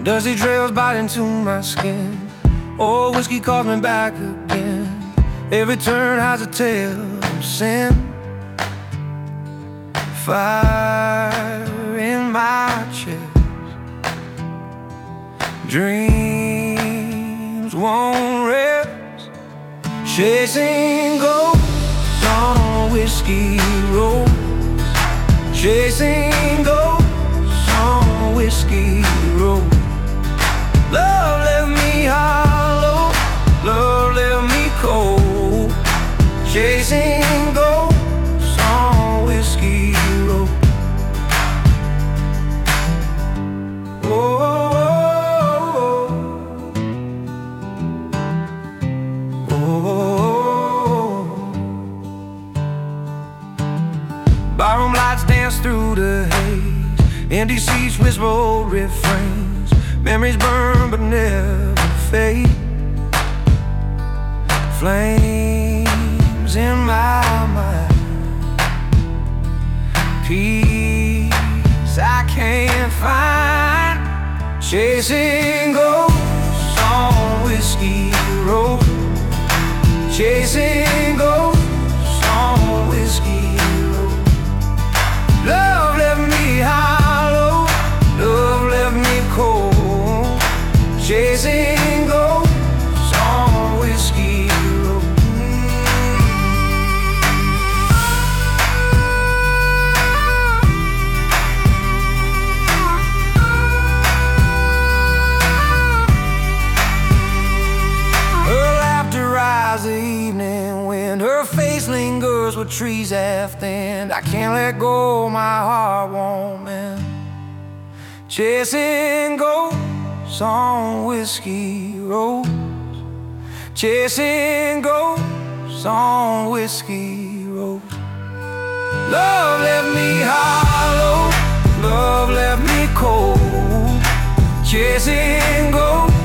Dusty trails bite into my skin. Old whiskey calls me back again. Every turn has a tale of sin. Fire in my chest. Dreams won't rest. Chasing ghosts on a whiskey road. Chasing ghosts on a whiskey road. Love left me hollow, love left me cold. Chasing ghosts on a whiskey road. Oh, oh, oh, oh. Barroom lights dance through the haze. Empty seats whisper old refrains. Memories burn but never fade. Flames in my mind. Peace I can't find. Chasing ghosts on whiskey road. Chasing ghosts on whiskey road. Love left me hollow, love left me cold. Chasing ghosts on whiskey road. Her laughter rises the evening wind. Her face lingers where trees have thinned. I can't let go, my heart won't mend. Chasing ghosts on whiskey road. Chasing ghosts on whiskey road. Love left me hollow, love left me cold. Chasing ghosts